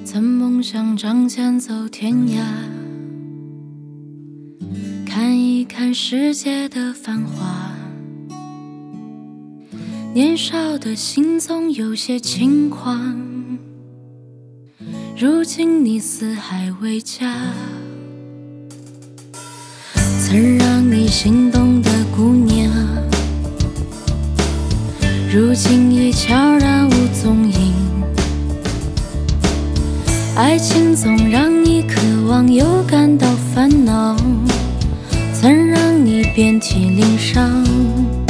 曾梦想仗剑走天涯，看一看世界的繁华。年少的心总有些轻狂，如今你四海为家。曾让你心动的姑娘，如今已悄然无踪影。爱情总让你渴望又感到烦恼，曾让你遍体鳞伤。